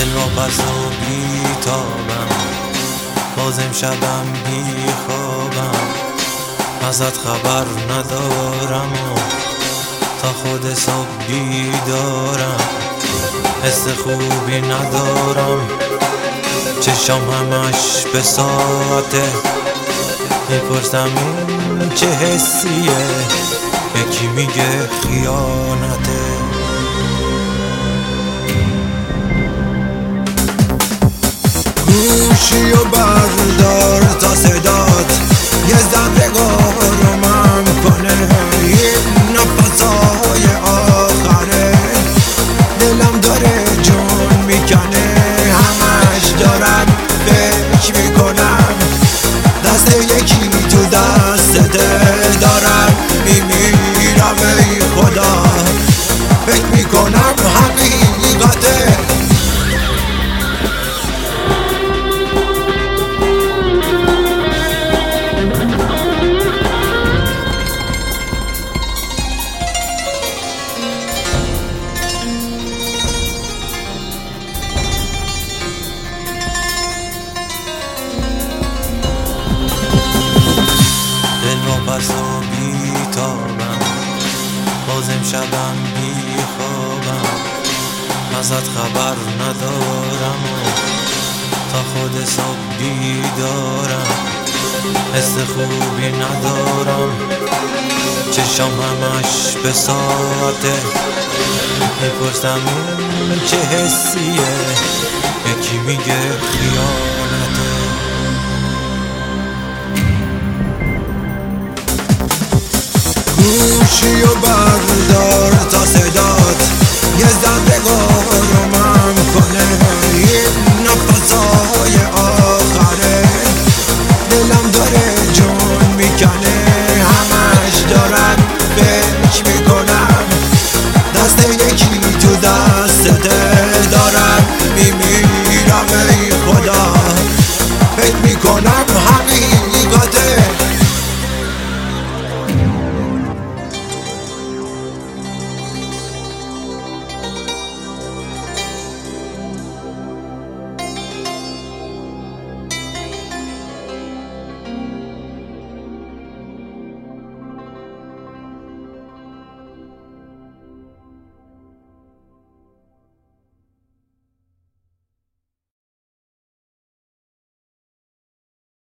دل واپس و بیتابم، باز امشبم بیخوابم، ازت خبر ندارم و تا خود صبح بیدارم. حس خوبی ندارم، چشام همش به ساعته، میپرسم این چه حسیه، یکی میگه خیانته. گوشی و بردار تا صدات یه ذره آرومم کنه، این نفسای آخره دلم داره جون میکنه، همش دارم فکر میکنم دست یکی تو دستته، دارم میمیرم ای خدا، فکر میکنم حقیقته. واپس و بیتابم، باز امشبم بیخوابم، ازت خبر ندارم و تا خود صبح بیدارم. حس خوبی ندارم، چشام همش به ساعته، میپرسم این چه حسیه، یکی میگه خیانته. گوشی و بردار تا صدات یه ذره آرومم کنه، این نفسای آخره دلم داره جون میکنه، همش دارم فکر میکنم دست یکی تو